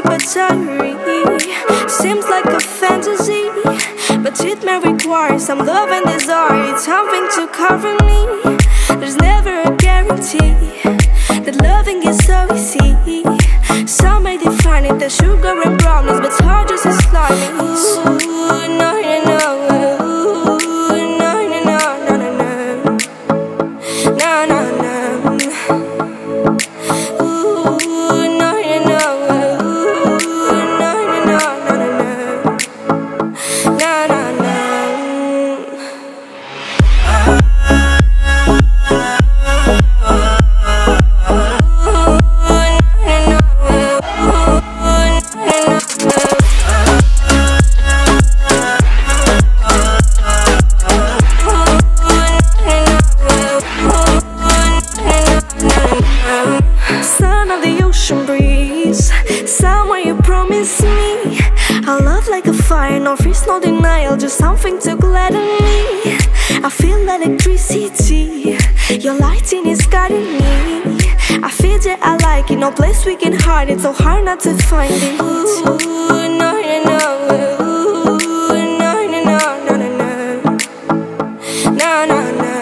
but diary. Seems like a fantasy, but it may require some love and desire. It's something to cover me. There's never a guarantee that loving is so easy. Some may define it as sugar and brownies, but hard just as slimy. Ooh, no, no, no. Ooh, no, no, no, no, no, no. No, no, no. Ooh, no, no, no. Ooh, no, no, no, no, no, no. No, no, no. Son of the ocean breeze, somewhere you promised me a love like a fire, no freeze, no denial, just something to gladden me. I feel electricity, your lighting is guiding me. I feel that I like it, no place we can hide it, so hard not to find it. Ooh, no, no, no. Ooh, no, no, no, no, no, no. No, no, no.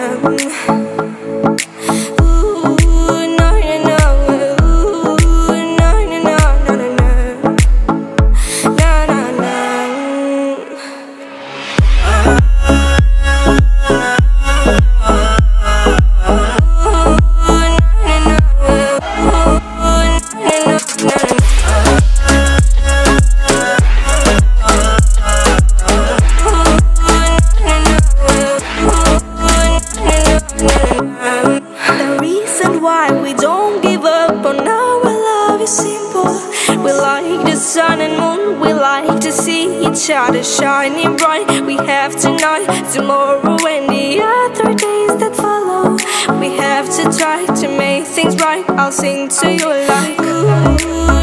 We don't give up on our love is simple. We like the sun and moon, we like to see each other shining bright. We have tonight, tomorrow and the other days that follow. We have to try to make things right. I'll sing to you like ooh.